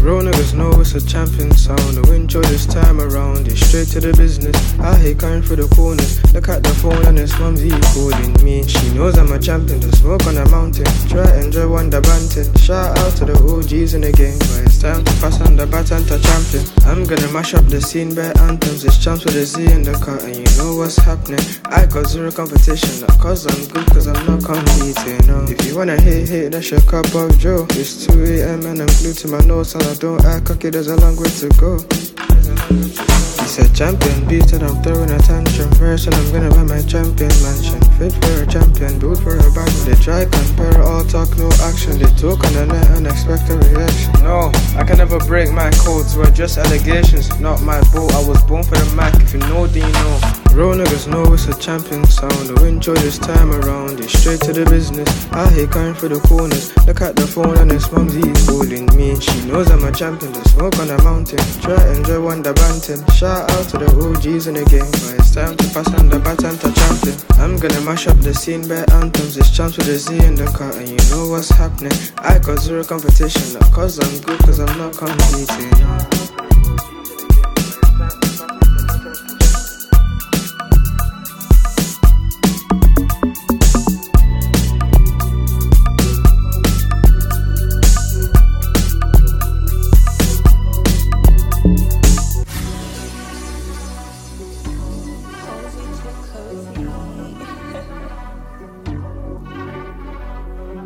Real niggas know it's a champion sound. The win show this time around, it's straight to the business. I hate going through the corners. Look at the phone and it's mumsy calling me. She knows I'm a champion, the smoke on the mountain. Try enjoy Wonder Banton. Shout out to the OGs in the game, but it's time to pass on the baton to champion. I'm gonna mash up the scene, bare anthems. It's champs with a Z in the cut, and you know what's happening. I got zero competition, not cause I'm good, cause I'm not competing. No. If you wanna hate, that's your cup of joe. It's 2 AM and I'm glued to my nose, and I don't act cocky, there's a long way to go. He said champion beat and I'm throwing a tantrum. First and I'm gonna buy my champion mansion. Fit for a champion, built for a battle. They try compare, all talk, no action. They talk on the net and expect a reaction. No, I can never break my codes, we're just allegations, not my boat. I was born for the Mac, if you know, then you know. Real niggas know it's a champion sound. The win show this time around, it's straight to the business. I hate going through the corners. Look at the phone and it's mumsy calling me. She knows I'm a champion, the smoke on the mountain. Try enjoy Wonder Banton. Shout out to the OGs in the game, but it's time to pass on the baton to champion. I'm gonna mash up the scene, bare anthems. It's champs with a Z in the cut, and you know what's happening. I got zero competition, not cause I'm good, cause I'm not competing.